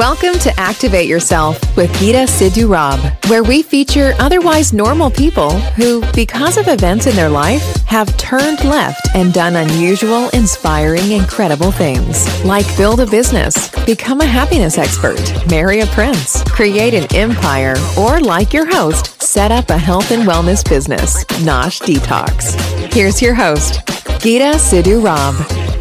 Welcome to Activate Yourself with Geeta Sidhu Rob, where we feature otherwise normal people who, because of events in their life, have turned left and done unusual, inspiring, incredible things, like build a business, become a happiness expert, marry a prince, create an empire, or, like your host, set up a health and wellness business, Nosh Detox. Here's your host, Geeta Sidhu Rob.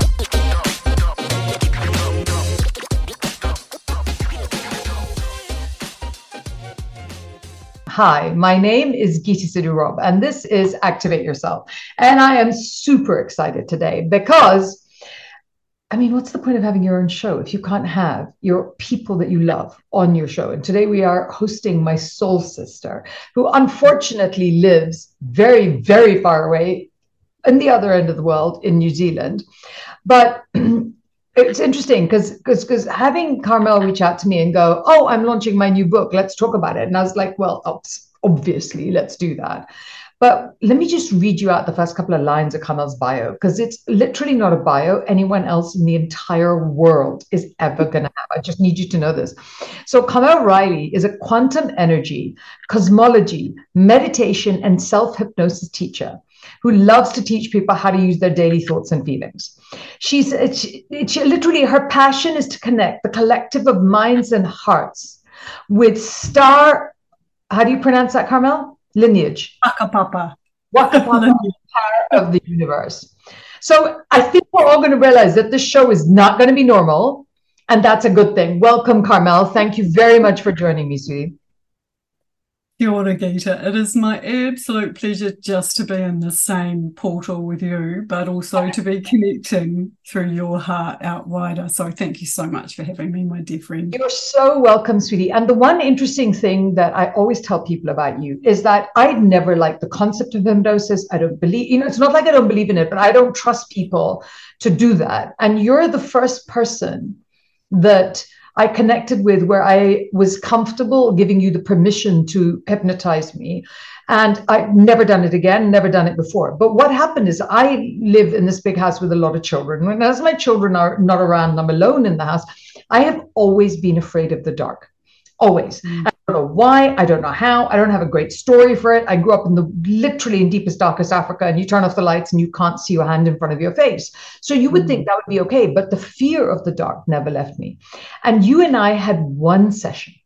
Hi, my name is Geeta Sidhu Rob, and this is Activate Yourself. And I am super excited today because, what's the point of having your own show if you can't have your people that you love on your show? And today we are hosting my soul sister, who unfortunately lives very, very far away in the other end of the world in New Zealand. But it's interesting because having Carmel reach out to me and go, oh, I'm launching my new book, let's talk about it. And I was like, well, obviously, let's do that. But let me just read you out the first couple of lines of Carmel's bio, because it's literally not a bio anyone else in the entire world is ever going to have. I just need you to know this. So Carmel Riley is a quantum energy, cosmology, meditation, and self-hypnosis teacher who loves to teach people how to use their daily thoughts and feelings. She literally, her passion is to connect the collective of minds and hearts with how do you pronounce that, Carmel? Lineage. Waka Papa. Waka Papa, power of the universe. So I think we're all going to realize that this show is not going to be normal, and that's a good thing. Welcome, Carmel. Thank you very much for joining me, sweetie. Kia ora, Geeta. It is my absolute pleasure just to be in the same portal with you, but also to be connecting through your heart out wider. So thank you so mumuch for having me, my dear friend. You're so welcome, sweetie. And the one interesting thing that I always tell people about you is that I've never liked the concept of hypnosis. I don't believe, it's not like I don't believe in it, but I don't trust people to do that. And you're the first person that I connected with where I was comfortable giving you the permission to hypnotize me. And I've never done it again, never done it before. But what happened is I live in this big house with a lot of children. And as my children are not around and I'm alone in the house, I have always been afraid of the dark. Always. I don't know why. I don't know how. I don't have a great story for it. I grew up in literally in deepest, darkest Africa, and you turn off the lights and you can't see your hand in front of your face. So you would think that would be okay. But the fear of the dark never left me. And you and I had one session.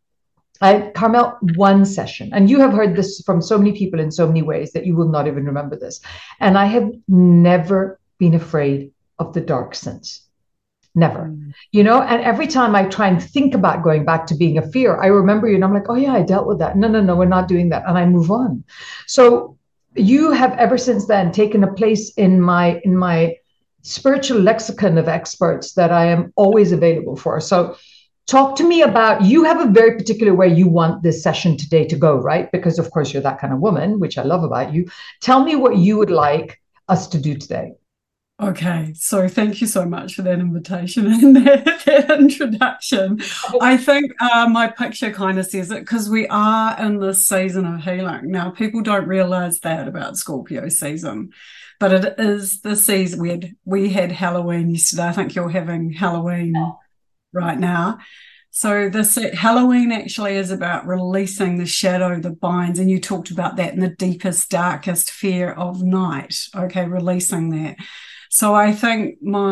Carmel, one session. And you have heard this from so many people in so many ways that you will not even remember this. And I have never been afraid of the dark since. Never, and every time I try and think about going back to being a fear, I remember you and I'm like, oh yeah, I dealt with that. No, we're not doing that. And I move on. So you have ever since then taken a place in my spiritual lexicon of experts that I am always available for. So talk to me about, you have a very particular way you want this session today to go, right? Because of course you're that kind of woman, which I love about you. Tell me what you would like us to do today. Okay, so thank you so much for that invitation and that introduction. I think my picture kind of says it because we are in this season of healing. Now, people don't realise that about Scorpio season, but it is the season. We had Halloween yesterday. I think you're having Halloween right now. So Halloween actually is about releasing the shadow that binds, and you talked about that in the deepest, darkest fear of night. Okay, releasing that. So I think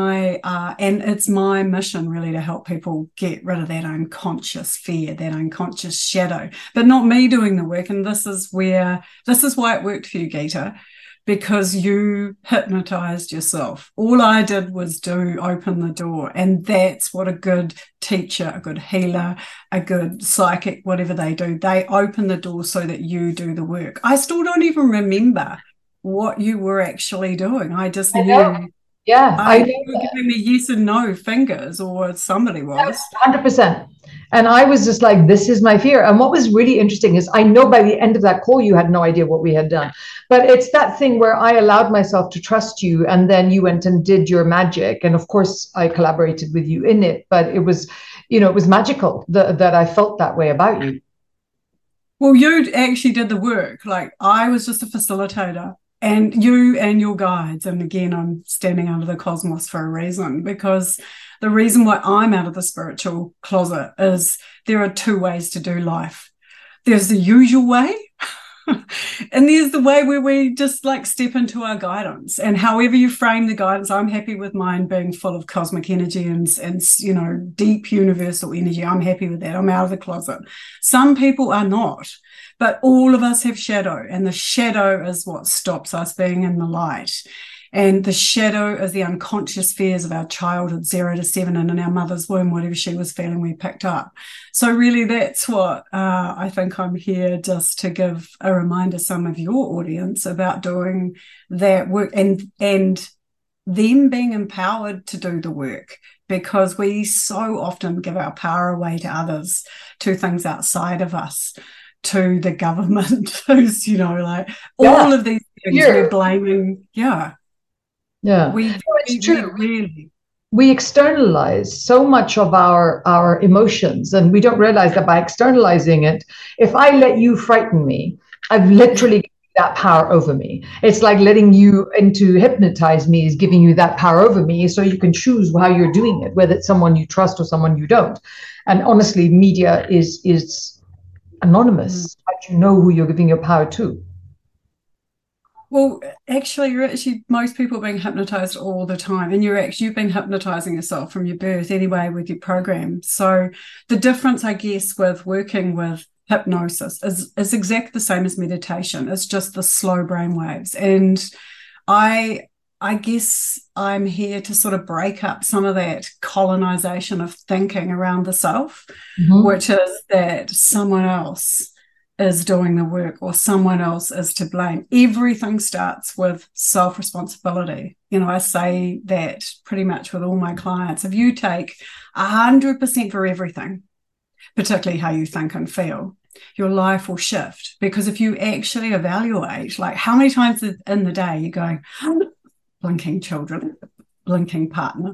and it's my mission really to help people get rid of that unconscious fear, that unconscious shadow, but not me doing the work. And this is why it worked for you, Geeta, because you hypnotized yourself. All I did was open the door. And that's what a good teacher, a good healer, a good psychic, whatever they do, they open the door so that you do the work. I still don't even remember what you were actually doing. I just knew. Yeah, you were giving me yes and no fingers, or somebody was. 100%. And I was just like, this is my fear. And what was really interesting is I know by the end of that call, you had no idea what we had done. But it's that thing where I allowed myself to trust you. And then you went and did your magic. And of course, I collaborated with you in it. But it was, it was magical that I felt that way about you. Well, you actually did the work. Like, I was just a facilitator. and you and your guides. And again, I'm standing under the cosmos for a reason, because the reason why I'm out of the spiritual closet is there are two ways to do life. There's the usual way, and there's the way where we just like step into our guidance. And however you frame the guidance, I'm happy with mine being full of cosmic energy and you know, deep universal energy. I'm happy with that. I'm out of the closet. Some people are not, but all of us have shadow, and the shadow is what stops us being in the light. And the shadow is the unconscious fears of our childhood, 0 to 7, and in our mother's womb, whatever she was feeling, we picked up. So really, that's what I think I'm here just to give a reminder to some of your audience about doing that work and them being empowered to do the work, because we so often give our power away to others, to things outside of us, to the government, who's, you know, like all of these things we're blaming. Yeah, it's true. We externalize so much of our emotions, and we don't realize that by externalizing it, if I let you frighten me, I've literally given you that power over me. It's like letting you into hypnotize me is giving you that power over me, so you can choose how you're doing it, whether it's someone you trust or someone you don't. And honestly, media is anonymous. How do you know who you're giving your power to? Well, actually, most people are being hypnotized all the time, and you've been hypnotizing yourself from your birth anyway with your program. So the difference, I guess, with working with hypnosis is exactly the same as meditation. It's just the slow brain waves. And I guess I'm here to sort of break up some of that colonization of thinking around the self, which is that someone else is doing the work or someone else is to blame. Everything starts with self-responsibility. You know, I say that pretty much with all my clients. If you take 100% for everything, particularly how you think and feel, your life will shift. Because if you actually evaluate, like how many times in the day you're going, blinking children, blinking partner,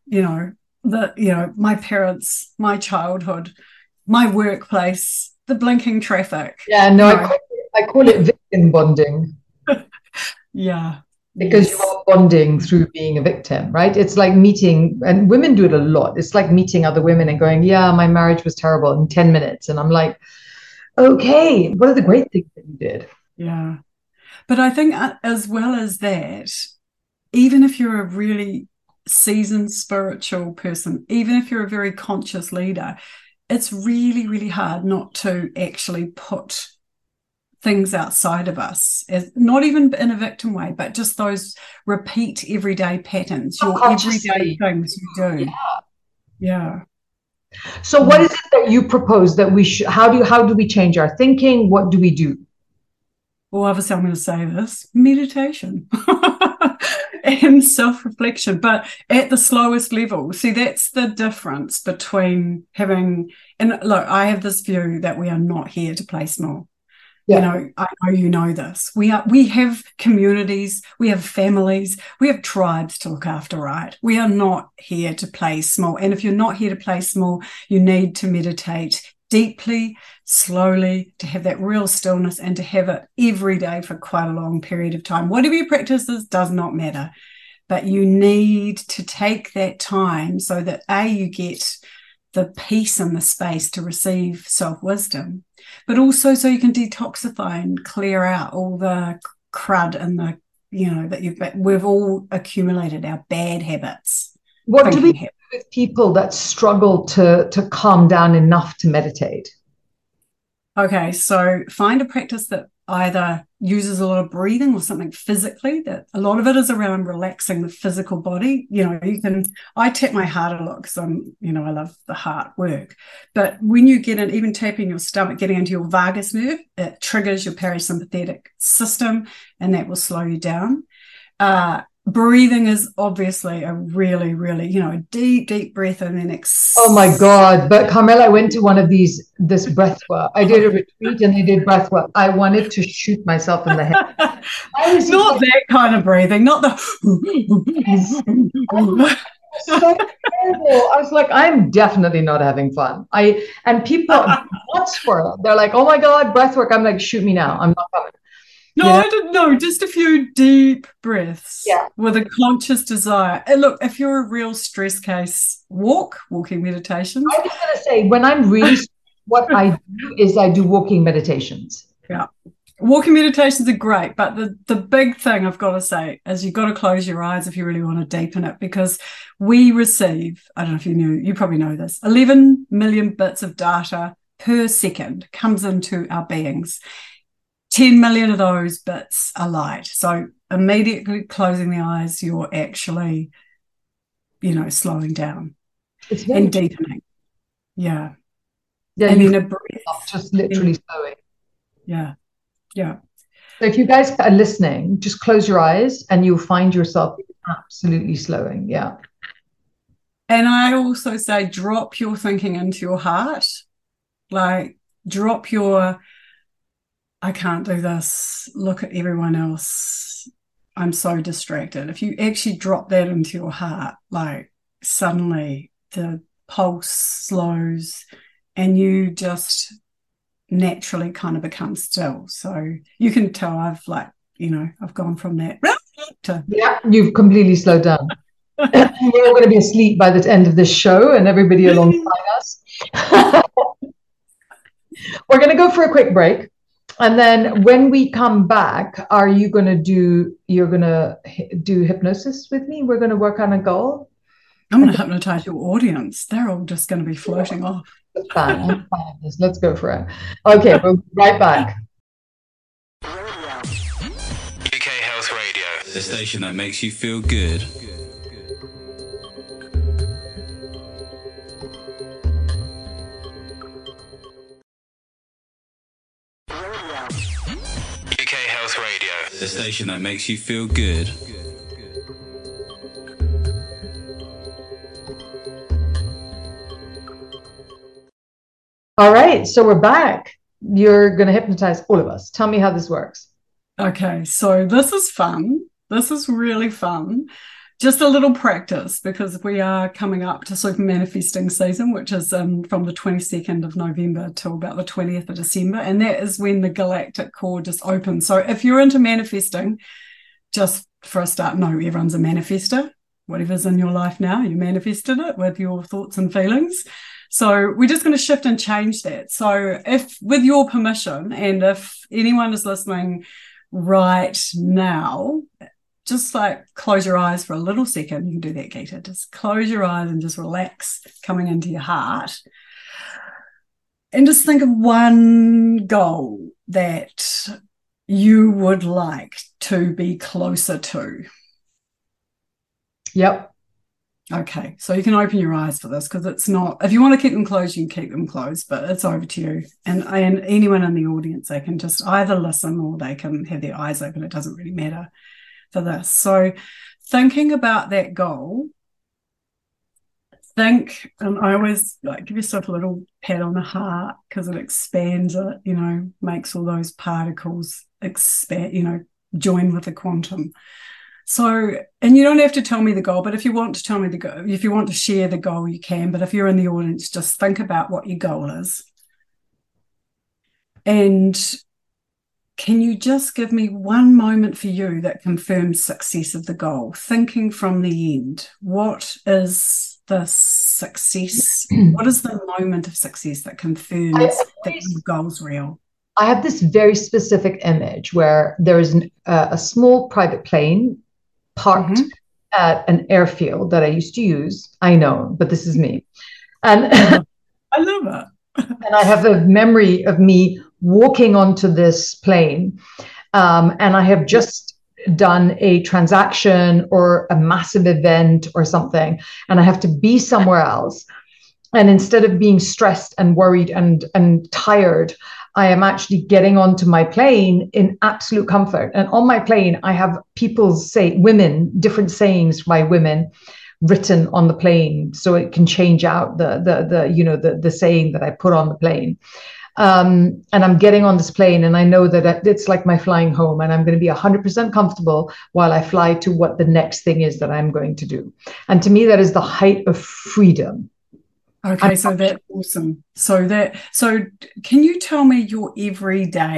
my parents, my childhood, my workplace, the blinking traffic. Yeah, no, I call it victim bonding. Yeah. Because you are bonding through being a victim, right? It's like meeting, and women do it a lot. It's like meeting other women and going, yeah, my marriage was terrible in 10 minutes. And I'm like, okay, what are the great things that you did? Yeah. But I think as well as that, even if you're a really seasoned spiritual person, even if you're a very conscious leader, it's really, really hard not to actually put things outside of us, as not even in a victim way, but just those repeat everyday patterns, your everyday things you do. Yeah. So what is it that you propose that we should, how do we change our thinking? What do we do? Well, obviously I'm going to say this, meditation and self-reflection, but at the slowest level. See, that's the difference between having, and look, I have this view that we are not here to play small. Yeah. You know, I know you know this. We have communities, we have families, we have tribes to look after, right? We are not here to play small. And if you're not here to play small, you need to meditate deeply, slowly, to have that real stillness and to have it every day for quite a long period of time. Whatever your practice is does not matter, but you need to take that time so that you get the peace and the space to receive self-wisdom, but also so you can detoxify and clear out all the crud and the, that we've all accumulated, our bad habits. What do we do with people that struggle to calm down enough to meditate? Okay, so find a practice that either uses a lot of breathing or something physically. That a lot of it is around relaxing the physical body. I tap my heart a lot because I love the heart work. But when you get in, even tapping your stomach, getting into your vagus nerve, it triggers your parasympathetic system, and that will slow you down. Breathing is obviously a really, really, deep breath and then Oh my God. But Carmela, I went to one of this breath work. I did a retreat and they did breath work. I wanted to shoot myself in the head. Not that kind of breathing, not the. So terrible. I was like, I'm definitely not having fun. And people are nuts for it. They're like, oh my God, breath work. I'm like, shoot me now. I'm not coming. No, I didn't know. Just a few deep breaths with a conscious desire. And look, if you're a real stress case, walking meditations. I was going to say, when I'm really, what I do is I do walking meditations. Yeah. Walking meditations are great, but the big thing I've got to say is you've got to close your eyes if you really want to deepen it, because we receive, I don't know if you knew, you probably know this, 11 million bits of data per second comes into our beings. 10 million of those bits are light. So immediately closing the eyes, you're actually, slowing down and deepening. Yeah. And then a breath. Just literally slowing. Yeah. Yeah. So if you guys are listening, just close your eyes and you'll find yourself absolutely slowing. Yeah. And I also say, drop your thinking into your heart. Like, drop your, I can't do this, look at everyone else, I'm so distracted. If you actually drop that into your heart, like, suddenly the pulse slows and you just naturally kind of become still. So you can tell I've gone from that to... Yeah, you've completely slowed down. We're all going to be asleep by the end of this show and everybody alongside us. We're going to go for a quick break. And then when we come back, you're going to do hypnosis with me? We're going to work on a goal? I'm going to hypnotize your audience. They're all just going to be floating off. That's fine. I'm fine with this. Let's go for it. Okay, we'll be right back. UK Health Radio, the station that makes you feel good. UK Health Radio, the station that makes you feel good. All right, so we're back. You're going to hypnotize all of us. Tell me how this works. Okay, so this is fun. This is really fun. Just a little practice, because we are coming up to super manifesting season, which is from the 22nd of November till about the 20th of December. And that is when the galactic core just opens. So if you're into manifesting, just for a start, no, everyone's a manifester. Whatever's in your life now, you manifested it with your thoughts and feelings. So we're just going to shift and change that. So if, with your permission, and if anyone is listening right now, just like close your eyes for a little second. You can do that, Geeta. Just close your eyes and just relax, coming into your heart. And just think of one goal that you would like to be closer to. Yep. Okay, so you can open your eyes for this, because it's not, if you want to keep them closed, you can keep them closed, but it's over to you. And anyone in the audience, they can just either listen or they can have their eyes open. It doesn't really matter for this. So thinking about that goal, and I always give yourself a little pat on the heart, because it expands it, makes all those particles expand, join with the quantum. So, and you don't have to tell me the goal, but if you want to tell me the goal, if you want to share the goal, you can. But if you're in the audience, just think about what your goal is. And can you just give me one moment for you that confirms success of the goal? Thinking from the end, what is the success? What is the moment of success that confirms that your goal's real? I have this very specific image where there is a small private plane parked at an airfield that I used to use. I know, but this is me. And I love it. And I have a memory of me walking onto this plane. And I have just done a transaction or a massive event or something, and I have to be somewhere else. And instead of being stressed and worried and tired, I am actually getting onto my plane in absolute comfort. And on my plane, I have different sayings by women written on the plane, so it can change out the saying that I put on the plane. And I'm getting on this plane, and I know that it's like my flying home, and I'm going to be 100% comfortable while I fly to what the next thing is that I'm going to do. And to me, that is the height of freedom. Okay, so that's awesome. So can you tell me your everyday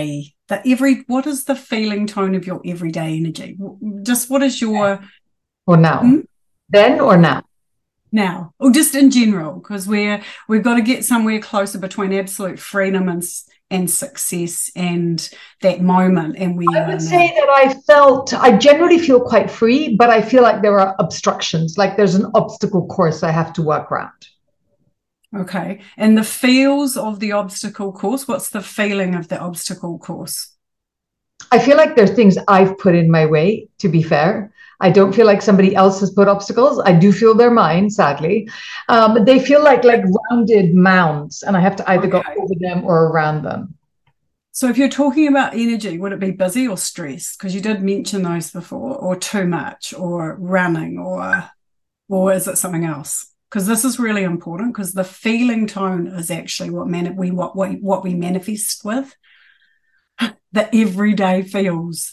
what is the feeling tone of your everyday energy? Just what is your... Or now? Then or now? Now, or just in general, because we've got to get somewhere closer between absolute freedom and success and that moment. And I would say that I generally feel quite free, but I feel like there are obstructions, like there's an obstacle course I have to work around. Okay. And the feels of the obstacle course, what's the feeling of the obstacle course? I feel like there's things I've put in my way, to be fair. I don't feel like somebody else has put obstacles. I do feel they're mine, sadly. They feel like rounded mounds, and I have to either go over them or around them. So if you're talking about energy, would it be busy or stress? Because you did mention those before, or too much, or running, or is it something else? Because this is really important, because the feeling tone is actually what we manifest with. The everyday feels.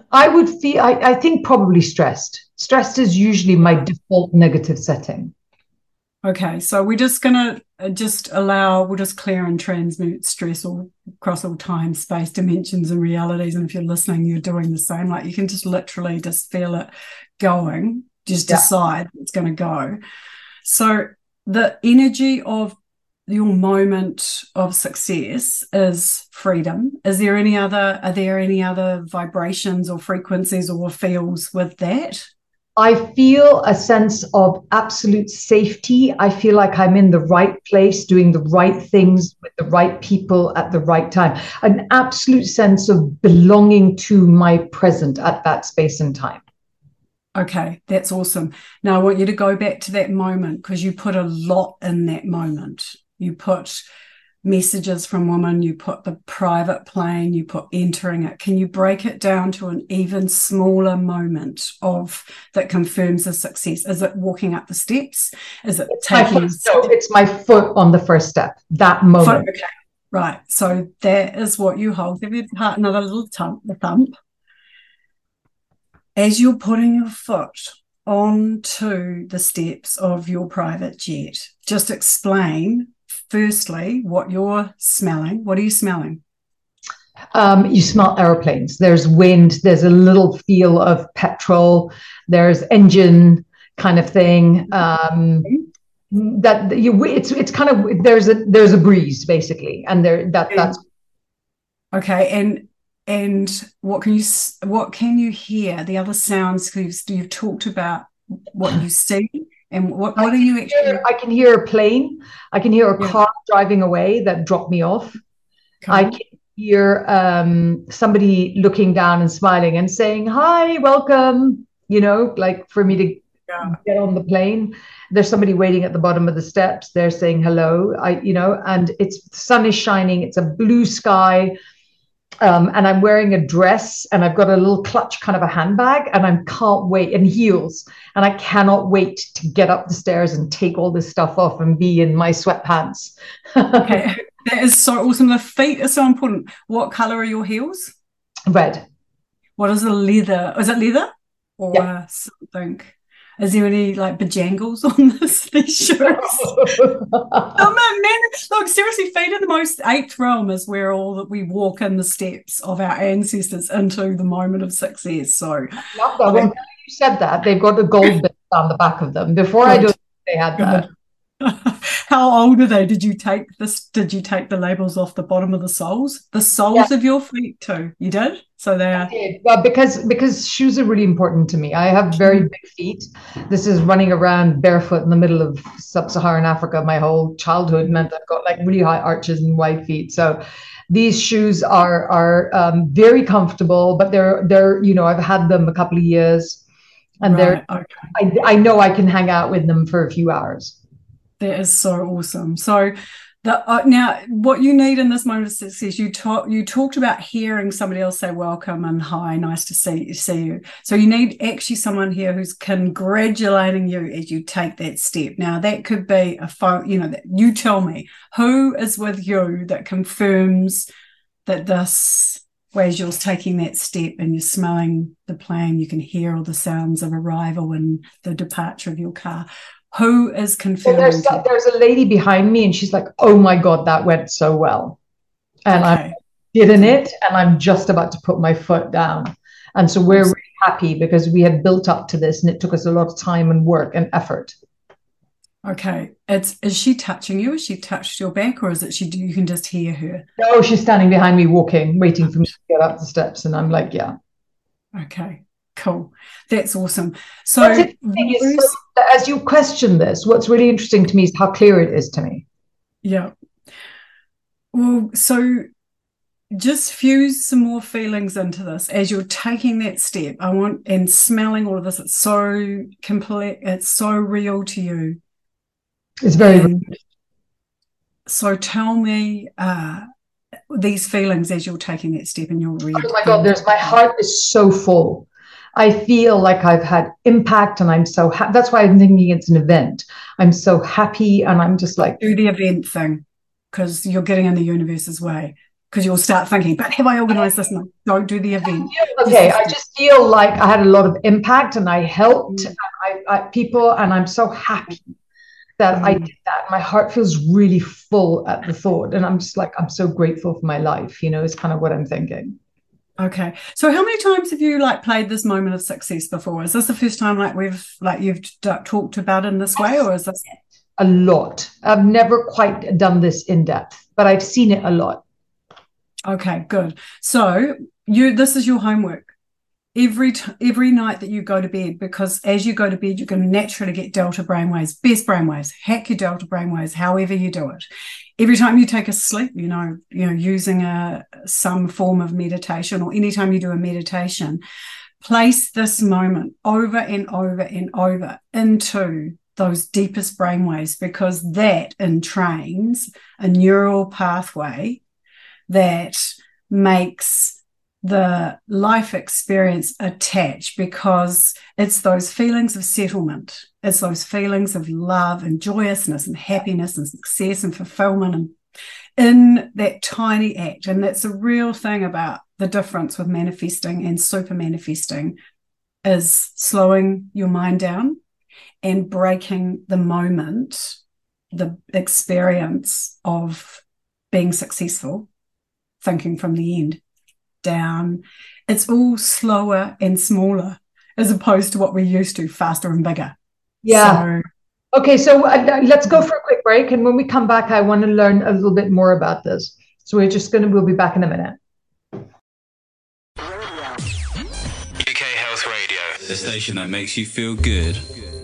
I think probably stressed. Stressed is usually my default negative setting. Okay, so we're just going to we'll just clear and transmute stress all across all time, space, dimensions, and realities. And if you're listening, you're doing the same. Like you can just literally just feel it going, just decide it's going to go. So the energy of your moment of success is freedom. Are there any other vibrations or frequencies or feels with that? I feel a sense of absolute safety. I feel like I'm in the right place, doing the right things with the right people at the right time. An absolute sense of belonging to my present at that space and time. Okay, that's awesome. Now I want you to go back to that moment, because you put a lot in that moment. You put messages from women, you put the private plane, you put entering it. Can you break it down to an even smaller moment that confirms the success? Is it walking up the steps? Is it taking... It's my foot on the first step, that moment. Okay, right. So that is what you hold. Give your heart another little thump. As you're putting your foot onto the steps of your private jet, just explain firstly what you're smelling. What are you smelling? You smell airplanes. There's wind. There's a little feel of petrol. There's engine kind of thing. It's kind of there's a breeze basically, and that's okay. And what can you hear? The other sounds, because you've talked about what you see. And what are you actually... I can hear a plane. I can hear a car driving away that dropped me off. Okay. I can hear somebody looking down and smiling and saying, "Hi, welcome," like for me to get on the plane. There's somebody waiting at the bottom of the steps. They're saying hello. And the sun is shining. It's a blue sky. And I'm wearing a dress, and I've got a little clutch, kind of a handbag, and I can't wait, and heels, and I cannot wait to get up the stairs and take all this stuff off and be in my sweatpants. Okay, that is so awesome. The feet are so important. What color are your heels? Red. What is the leather? Is it leather or something? Is there any like bejangles on these shoes? Oh man, look, seriously, feet are the most eighth realm is where all that we walk in the steps of our ancestors into the moment of success. So love that. When you said that, they've got a gold bit down the back of them. Before I don't think they had that. How old are they? Did you take the labels off the bottom of the soles? The soles of your feet too. You did? So they are... Well, because shoes are really important to me. I have very big feet. This is running around barefoot in the middle of sub-Saharan Africa. My whole childhood meant I've got like really high arches and wide feet. So these shoes are very comfortable, but they're I've had them a couple of years, and I know I can hang out with them for a few hours. That is so awesome. So now what you need in this moment of success, you talked about hearing somebody else say welcome and hi, nice to see you. So you need actually someone here who's congratulating you as you take that step. Now that could be a phone, that you tell me who is with you that confirms that this, as you're taking that step and you're smelling the plane, you can hear all the sounds of arrival and the departure of your car. Who is confirming? There's a lady behind me, and she's like, "Oh my God, that went so well." And in it, and I'm just about to put my foot down. And so we're really happy because we had built up to this, and it took us a lot of time and work and effort. Okay. Is she touching you? Has she touched your back, or is it you can just hear her? No, she's standing behind me walking, waiting for me to get up the steps. And I'm like, yeah. Okay, cool. That's awesome. So as you question this, what's really interesting to me is how clear it is to me. Yeah. Well, so just fuse some more feelings into this as you're taking that step. And smelling all of this. It's so complete. It's so real to you. It's very real. So tell me these feelings as you're taking that step in your read. Oh my God, my heart is so full. I feel like I've had impact, and I'm so happy. That's why I'm thinking it's an event. I'm so happy, and I'm just like... Do the event thing, because you're getting in the universe's way, because you'll start thinking, but have I organized this? No, don't do the event. Okay, I just feel like I had a lot of impact, and I helped people, and I'm so happy that I did that. My heart feels really full at the thought, and I'm just like, I'm so grateful for my life, is kind of what I'm thinking. Okay, so how many times have you played this moment of success before? Is this the first time you've talked about it in this way, or is this a lot? I've never quite done this in depth, but I've seen it a lot. Okay, good. So this is your homework. Every night that you go to bed, because as you go to bed, you're going to naturally get delta brainwaves, best brainwaves, hack your delta brainwaves, however you do it. Every time you take a sleep, using some form of meditation, or anytime you do a meditation, place this moment over and over and over into those deepest brainwaves, because that entrains a neural pathway that makes the life experience attach, because it's those feelings of settlement. It's those feelings of love and joyousness and happiness and success and fulfillment, and in that tiny act. And that's a real thing about the difference with manifesting and super manifesting, is slowing your mind down and breaking the moment, the experience of being successful, thinking from the end down. It's all slower and smaller as opposed to what we're used to, faster and bigger. Yeah. Okay, so let's go for a quick break, and when we come back, I want to learn a little bit more about this. So we'll be back in a minute. UK Health Radio, the station that makes you feel good.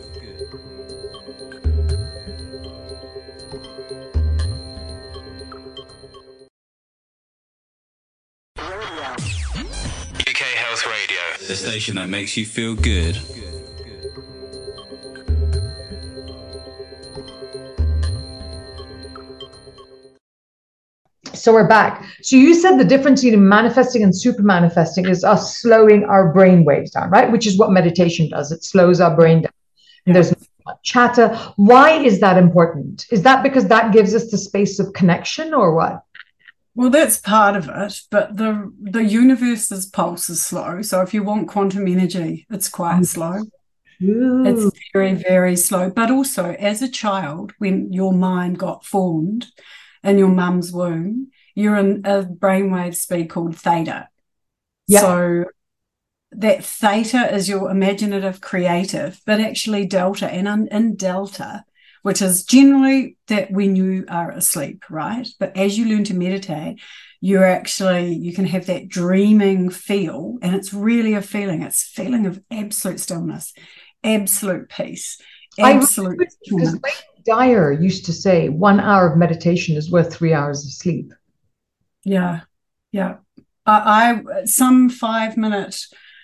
UK Health Radio, the station that makes you feel good. So we're back. So you said the difference between manifesting and super manifesting is us slowing our brain waves down, right? Which is what meditation does. It slows our brain down. And there's not chatter. Why is that important? Is that because that gives us the space of connection, or what? Well, that's part of it, but the universe's pulse is slow. So if you want quantum energy, it's quite slow. It's very, very slow. But also, as a child, when your mind got formed in your mum's womb, you're in a brainwave speed called theta. Yep. So that theta is your imaginative, creative, but actually delta. And in delta, which is generally that when you are asleep, right? But as you learn to meditate, you can have that dreaming feel, and it's really a feeling. It's a feeling of absolute stillness, absolute peace, absolute because Wayne Dyer used to say 1 hour of meditation is worth 3 hours of sleep. Yeah. I some 5 minute.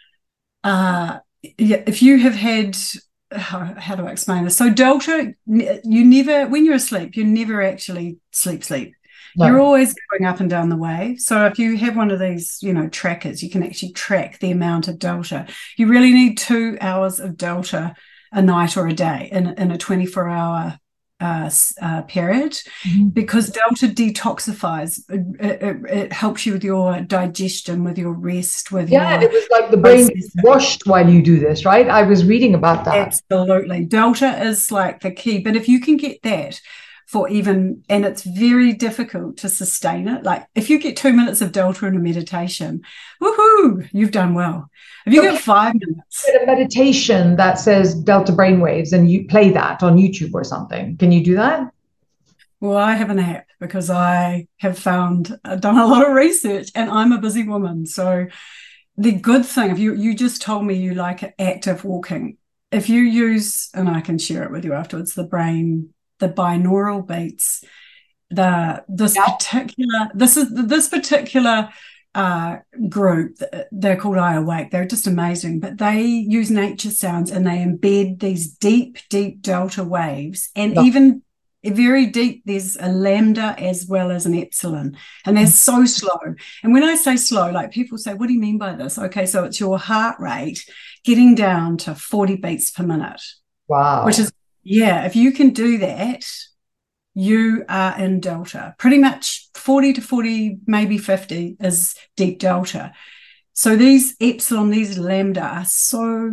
If you have had, how do I explain this? So delta, you never, when you're asleep, you never actually sleep. No. You're always going up and down the wave. So if you have one of these, trackers, you can actually track the amount of delta. You really need 2 hours of delta a night or a day in a 24-hour period, because delta detoxifies. It helps you with your digestion, with your rest, with it was like the brain is washed while you do this, right? I was reading about that. Absolutely. Delta is like the key. But if you can get that and it's very difficult to sustain it. Like if you get 2 minutes of delta in a meditation, woohoo, you've done well. If you get 5 minutes. A meditation that says delta brainwaves and you play that on YouTube or something. Can you do that? Well, I have an app because I have done a lot of research and I'm a busy woman. So the good thing, if you just told me you like active walking, if you use, and I can share it with you afterwards, the binaural beats, this particular group, they're called I Awake. They're just amazing, but they use nature sounds and they embed these deep delta waves, and even very deep, there's a lambda as well as an epsilon, and they're so slow. And when I say slow, like people say, what do you mean by this? Okay, so it's your heart rate getting down to 40 beats per minute. Wow. Which is, if you can do that, you are in delta. Pretty much 40 to 40, maybe 50 is deep delta. So these epsilon, these lambda are so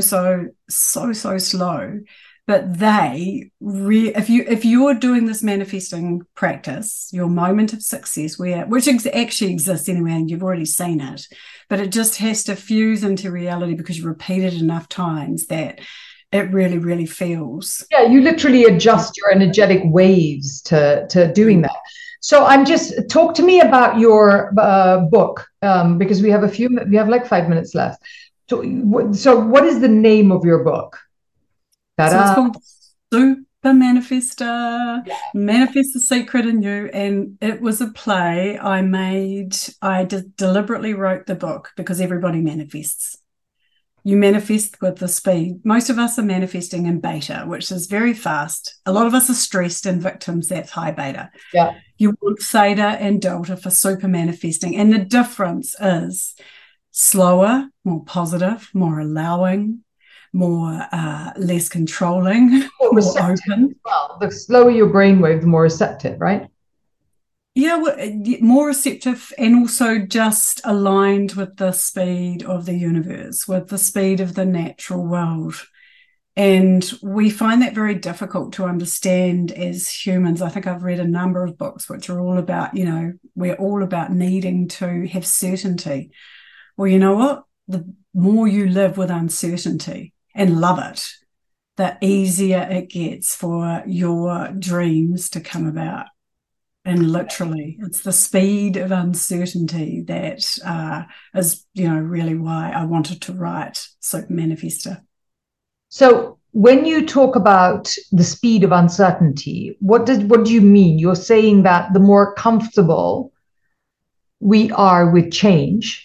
slow. But if you're doing this manifesting practice, your moment of success, which actually exists anyway, and you've already seen it, but it just has to fuse into reality because you repeat it enough times that it really, really feels. Yeah, you literally adjust your energetic waves to doing that. So talk to me about your book, because we have like 5 minutes left. So what is the name of your book? So it's called Super Manifester, Manifest the Secret in You, and it was a play I made. I deliberately wrote the book because everybody manifests. You manifest with the speed. Most of us are manifesting in beta, which is very fast. A lot of us are stressed and victims, that's high beta. Yeah. You want theta and delta for super manifesting, and the difference is slower, more positive, more allowing, more less controlling, more open. Well, the slower your brainwave, the more receptive, right? Yeah, more receptive, and also just aligned with the speed of the universe, with the speed of the natural world. And we find that very difficult to understand as humans. I think I've read a number of books which are all about, we're all about needing to have certainty. Well, you know what? The more you live with uncertainty and love it, the easier it gets for your dreams to come about. And literally, it's the speed of uncertainty that is, really why I wanted to write Super Manifester. So when you talk about the speed of uncertainty, what do you mean? You're saying that the more comfortable we are with change.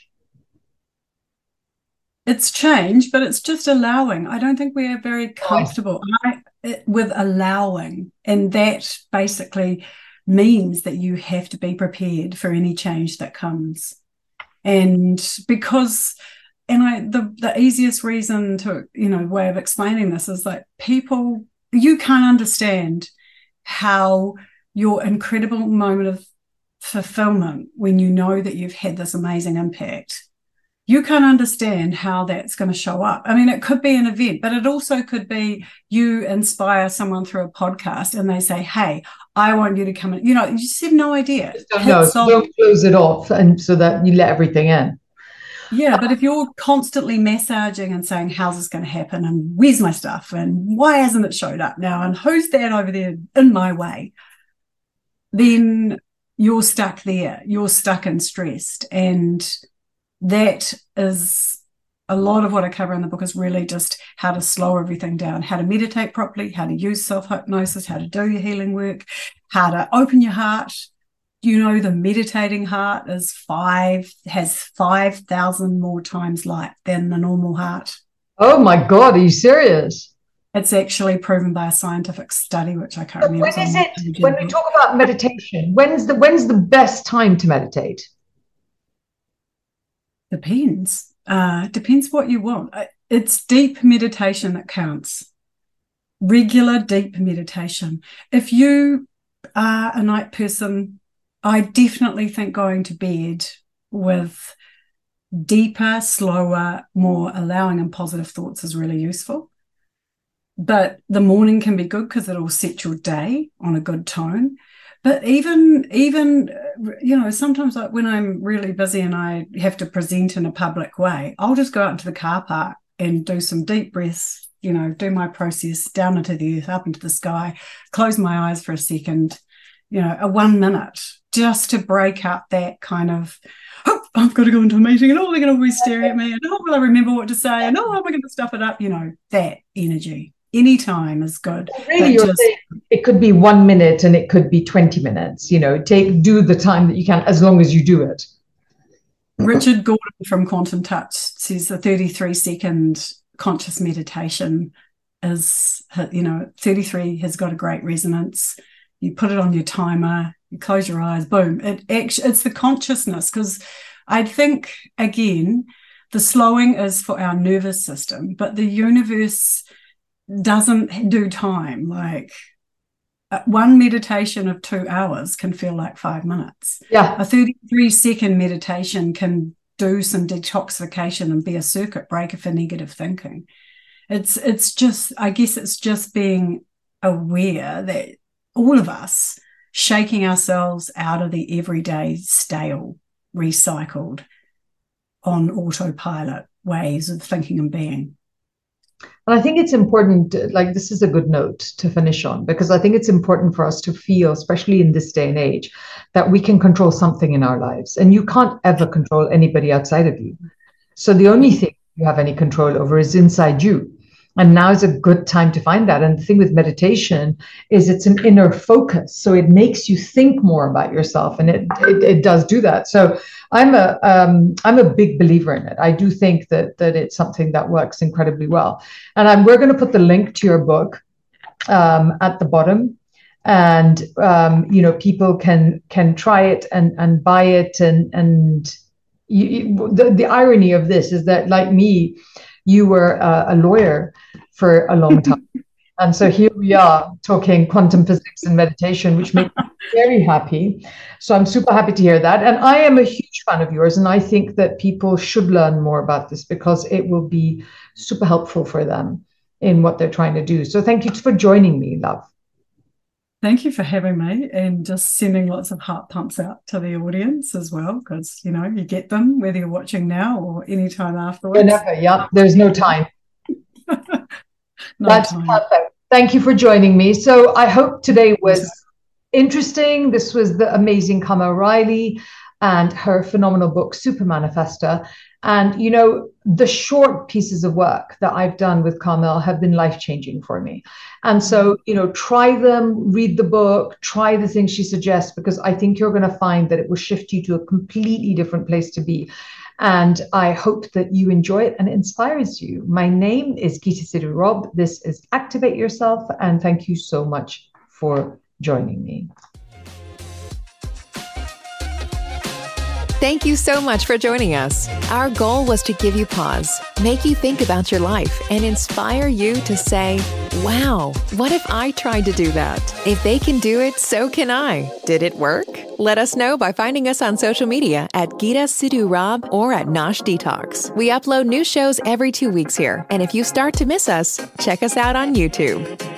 It's change, but it's just allowing. I don't think we are very comfortable with allowing. And that basically means that you have to be prepared for any change that comes. And because, the easiest reason to, way of explaining this is like you can't understand how your incredible moment of fulfillment when you know that you've had this amazing impact, you can't understand how that's going to show up. I mean, it could be an event, but it also could be you inspire someone through a podcast and they say, hey, I want you to come in. You just have no idea. Don't close it off, and so that you let everything in. Yeah, but if you're constantly massaging and saying, how's this going to happen? And where's my stuff? And why hasn't it showed up now? And who's that over there in my way? Then you're stuck there. You're stuck and stressed. And that is a lot of what I cover in the book, is really just how to slow everything down, how to meditate properly, how to use self-hypnosis, how to do your healing work, how to open your heart. The meditating heart has 5,000 more times light than the normal heart. Oh my God, are you serious? It's actually proven by a scientific study, which I can't remember. When we talk about meditation, when's the best time to meditate? Depends. Depends what you want. It's deep meditation that counts. Regular deep meditation. If you are a night person, I definitely think going to bed with deeper, slower, more allowing and positive thoughts is really useful. But the morning can be good because it'll set your day on a good tone. But even sometimes like when I'm really busy and I have to present in a public way, I'll just go out into the car park and do some deep breaths, do my process down into the earth, up into the sky, close my eyes for a second, a 1 minute, just to break up that kind of, oh, I've got to go into a meeting and they're going to be staring at me and will I remember what to say and am I going to stuff it up? That energy. Any time is good. Really, you're saying it could be 1 minute and it could be 20 minutes. Do the time that you can, as long as you do it. Richard Gordon from Quantum Touch says the 33-second conscious meditation is, 33 has got a great resonance. You put it on your timer, you close your eyes, boom. It's the consciousness, because I think, again, the slowing is for our nervous system, but the universe doesn't do time. Like one meditation of 2 hours can feel like 5 minutes. Yeah. A 33-second meditation can do some detoxification and be a circuit breaker for negative thinking. It's just, I guess it's just being aware that all of us shaking ourselves out of the everyday stale, recycled, on autopilot ways of thinking and being. And I think it's important, this is a good note to finish on, because I think it's important for us to feel, especially in this day and age, that we can control something in our lives. And you can't ever control anybody outside of you. So the only thing you have any control over is inside you. And now is a good time to find that. And the thing with meditation is it's an inner focus. So it makes you think more about yourself, and it does do that. So I'm a big believer in it. I do think that it's something that works incredibly well. And we're going to put the link to your book at the bottom. And people can try it and buy it. And the irony of this is that, like me, you were a lawyer for a long time. And so here we are talking quantum physics and meditation, which makes me very happy. So I'm super happy to hear that. And I am a huge fan of yours. And I think that people should learn more about this, because it will be super helpful for them in what they're trying to do. So thank you for joining me, love. Thank you for having me, and just sending lots of heart pumps out to the audience as well, because, you get them whether you're watching now or anytime afterwards. Whenever, yeah, there's no time. That's perfect. Thank you for joining me. So I hope today was interesting. This was the amazing Kamau Riley and her phenomenal book, Super Manifester. And, the short pieces of work that I've done with Kamau have been life-changing for me. And so, try them, read the book, try the things she suggests, because I think you're going to find that it will shift you to a completely different place to be. And I hope that you enjoy it and it inspires you. My name is Geeta Sidhu Rob. This is Activate Yourself. And thank you so much for joining me. Thank you so much for joining us. Our goal was to give you pause, make you think about your life, and inspire you to say, wow, what if I tried to do that? If they can do it, so can I. Did it work? Let us know by finding us on social media at Geeta Sidhu Rob or at Nosh Detox. We upload new shows every 2 weeks here. And if you start to miss us, check us out on YouTube.